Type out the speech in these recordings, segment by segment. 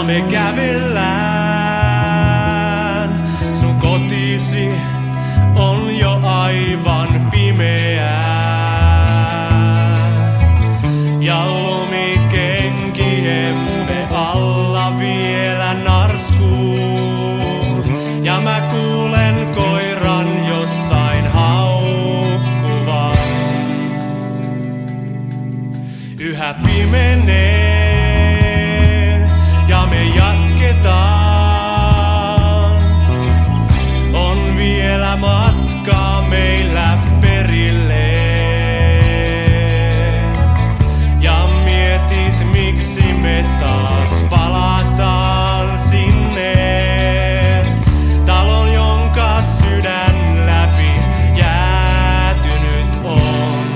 me kävellään. Sun kotisi on jo aivan pimeää. Ja lumikenkiemme alla vielä narskuu. Ja mä kuulen koiran jossain haukkuvan. Yhä pimenee ja me jatketaan. On vielä matkaa meillä perille. Ja mietit miksi me taas palataan sinne. Talon jonka sydän läpi jäätynyt on.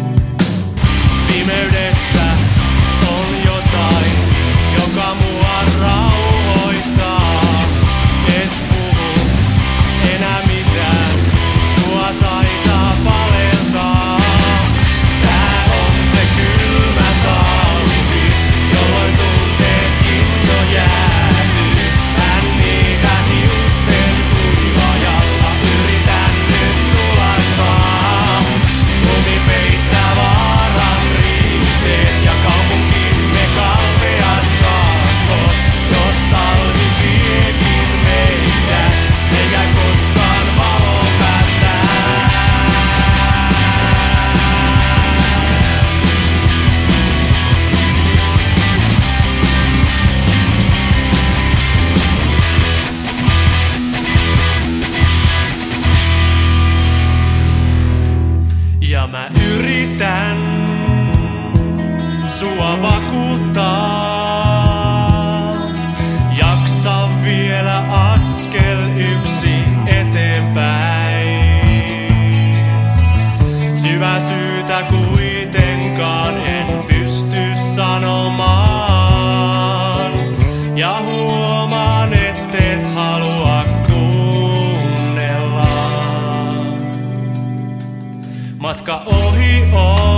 Pimeydessä on jotain, joka mua rauhoittaa. Et puhu enää mitään, sua taitaa valeltaa. Tää on se kylmä talvi, jolloin tunteet inno jäätyy. Niitä hiusten kuivajalla yritän nyt sulattaa. Lumi peittää vaaran riiteet ja kaupunkimme kalpeat kasvot. Jos talvi viekin meitä, eikä koskaan valo päättää. Ja mä yritän sua vakuuttaa. Jaksa vielä askel yksi eteenpäin. Syvä syytä kuitenkaan en pysty sanomaan. Ja huomaan ettet halua kuunnella. Matka ohi on.